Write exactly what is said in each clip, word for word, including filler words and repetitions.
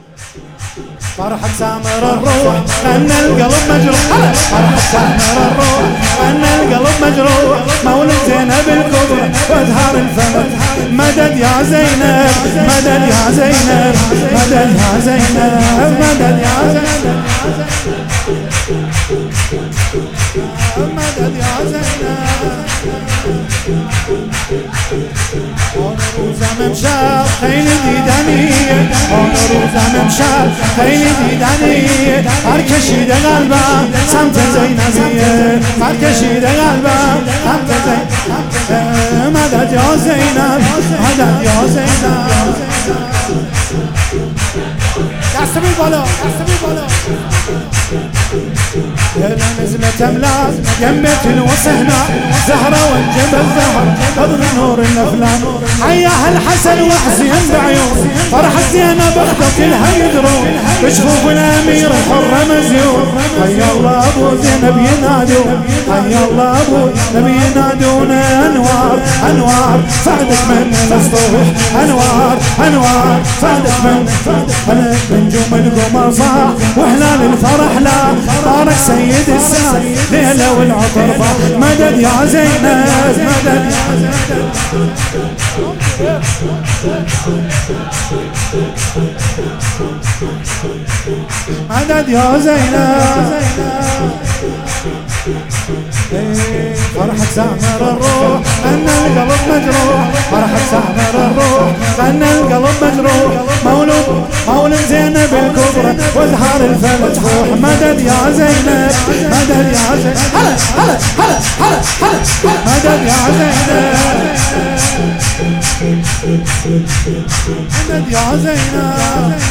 فرحة سامر الروح أن القلب مجروح. فرحة سامر الروح أن القلب مجروح. مولد زينب الكبرى وازهار الفلك. مدد يا زينب مدد يا زينب مدد يا زينب مدد يا زينب مدد يا زينب. روزا ممشى خيل ديدانية روزا ممشى خيل ديدانية. هركشيد قلبه سمت زينبية هركشيد قلبه سمت زينبية. مدد يا زينب مدد يا زينب. دست بالبالا دست بالبالا. يلا نزلت أملاك جنبت الوسهنا زهرة والجبل زهر قدر نور الأفلاك. حياها الحسن وحسين بعيون فرحة زينب أخته كلها يدرون بشوف الأمير الحرة مزيون. حيا الله أبو زينب ينادون حيا الله أبو نبي ينادون. أنوار أنوار فهدك من السطوح أنوار أنوار فهدك من فهدك من نجوم القمر صاح وهلال الفرح لا بارك سيد الساعة ليلة والعطر فاح. مدد يا زينب مدد يا زينب مدد يا زينب. فرحة سامر الروح أن القلب مجروح. فرحة سامر الروح أن القلب مجروح. مولود مولد زينب الكبرى وازهار الفلك روح. مدد يا زينب مدد يا زينب هلا هلا هلا هلا هلا مدد يا زينب مدد يا زينب.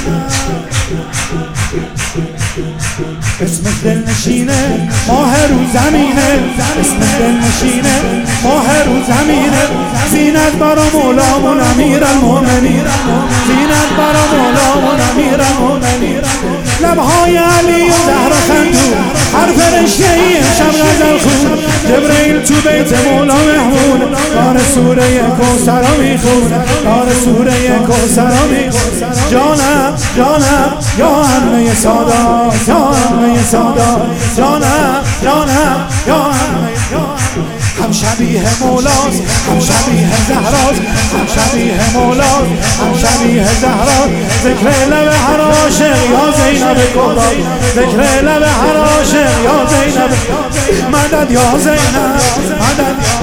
اسمك للنشينة ماهر وزمينة اسمك للنشينة ماهر وزمينة. زينت برمولا من أمير المؤمنين زينت برمولا من أمير المؤمنين. لبهاي علي وزهرة خندو حرف رشية شرغز الخون. جبريل تو بيت مولا محمود دار سورة كوثر میخون دار سورة كوثر میخون. جانم جانم یا همه سادات یا همه سادات جانم جانم یا همه هم شبیه مولاست هم شبیه زهراست هم شبیه مولاست هم شبیه زهراست. ذکر لب هر عاشق یا زینب کبرا ذکر لب هر عاشق یا زینب. مدد یا زینب مدد یا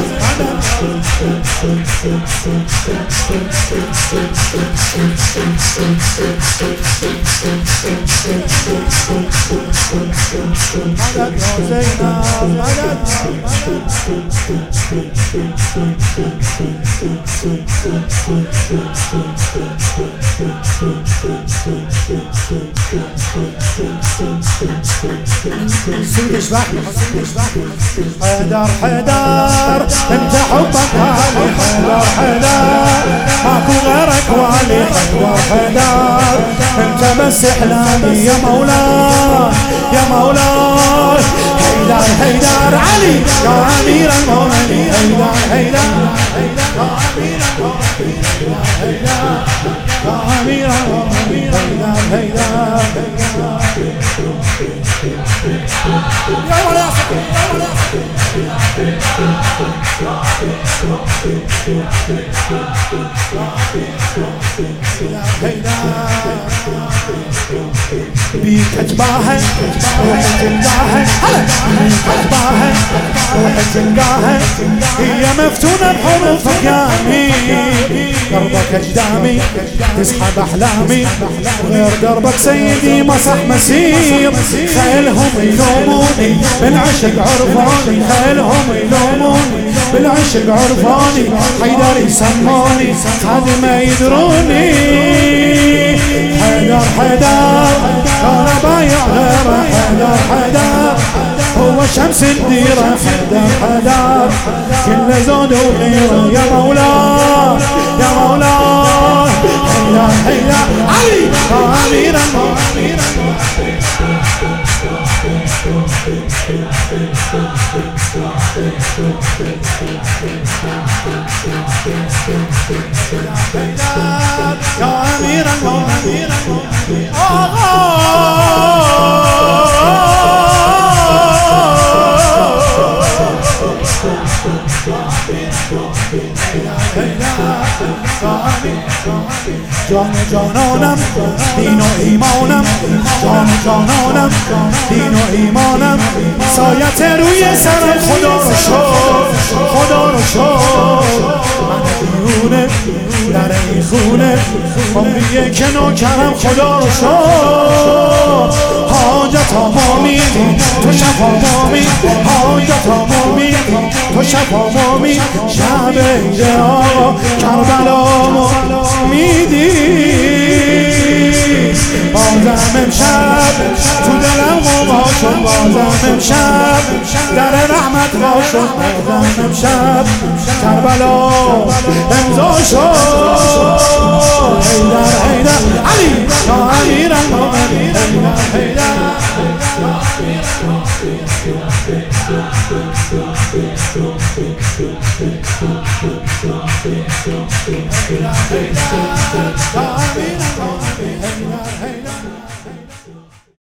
مدد یا زینب مدد سيدش بحر حيدر حيدر انت حبك علي حيدر حيدر ماكو غيرك والي حيدر حيدر انت بس احلامي يا مولاي يا مولاي. حيدر حيدر علي يا امير المؤمنين حيدر حيدر يا امير المؤمنين حيدر يا امير المؤمنين حيدر حيدر يا ولا يا ولا بيك اتباهى روحي تلقاها بيك اتباهى روحي تلقاها. هي مفتونة بحروفك يا امين دربك اجدامي تسحب احلامي غير دربك سيدي مسح مسير. خيلهم يلوموني بالعشق عرفاني خيلهم يلوموني بالعشق عرفاني. حيدر يسموني هذي ما يدروني. حيدر حيدر انا بايع غيره حيدر حيدر هو شمس الديرة. حيدر حيدر كل زود وغيره يا مولاي يا مولاي. حيدر حيدر علي يا امير المؤمنين. يا امير المؤمنين جانانم دین و ایمانم جان جانانم دین و ایمانم سایت روی سرم خدا رو شد خدا رو شد من دیونه در این خونه عمریه که نوکرم خدا رو شد حاجت ما میدی تو شفا ما میدی حاجت ما میدی تو شفا ما میدی شب عید آقا کربلا ما میدی بازم امشب تو دلم غوغا شد بازم امشب در رحمت وا شد بازم امشب کربلا امضا شد حیدر حیدر علی یا امیرالمومنین حیدر حیدر حیدر حیدر